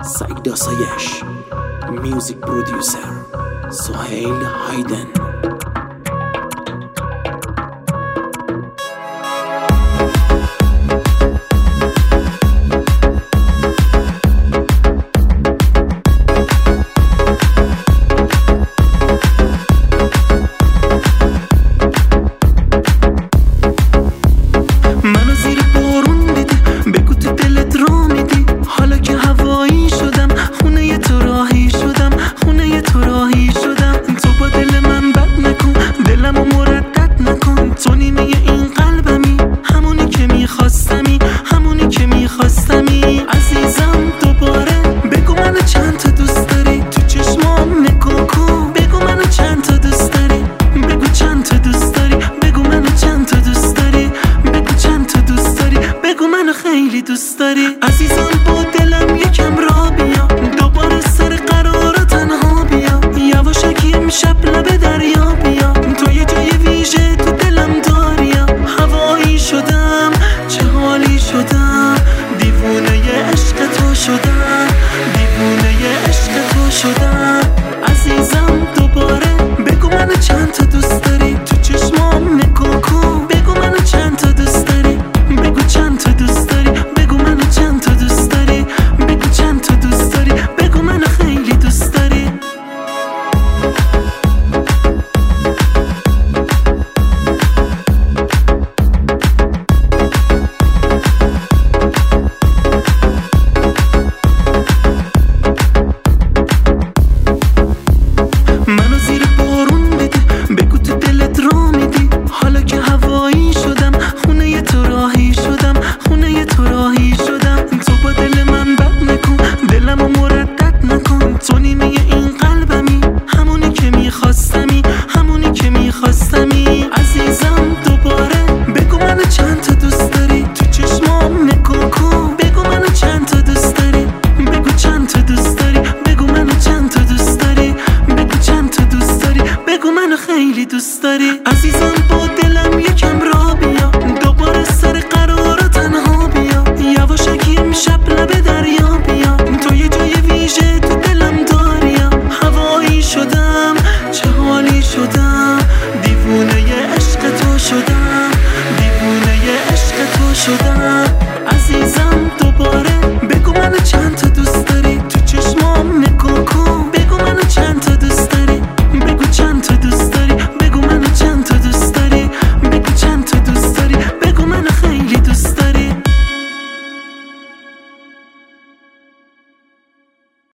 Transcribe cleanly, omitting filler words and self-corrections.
سعید آسایش، میوزیک پرودیوسر سهیل هایدن. دوست داری عزیزم، با دلم یکم راه بیا، دوباره سر قرار تنها بیا، یواشکی امشب لب دریا بیا، تو یه جای ویژه تو دلم داری، هوایی شدم چه حالی شدم، دیوونه عشق تو شدم، دیوونه عشق تو شدم. عزیزم دوباره بگو منو چند تا دوست داری، تو چشمام نگاه کن بگو منو چند تا دوست داری، بگو چند تا دوست داری، بگو منو چند تا دوست داری، بگو چند تا دوست داری، بگو منو خیلی دوست داری. منو زیر بارون بده، بگو تو دلت را میدی، حالا که هوایی شدم، خونه تو راهی شدم، خونه تو راهی شدم. تو با دل من بد نکن، دلمو مردد نکن، تو نیمه این قلبمی، همونی که میخواستمی، همونی که میخواستمی. عزیزم دوباره بگو منو چند تا دوست داری، تو چشمام نگاه کن بگو منو چند تا دوست داری، بگو چند تا دوست داری، بگو منو چند تا دوست داری، بگو چند تا دوست داری، بگو منو خیلی دوست داری.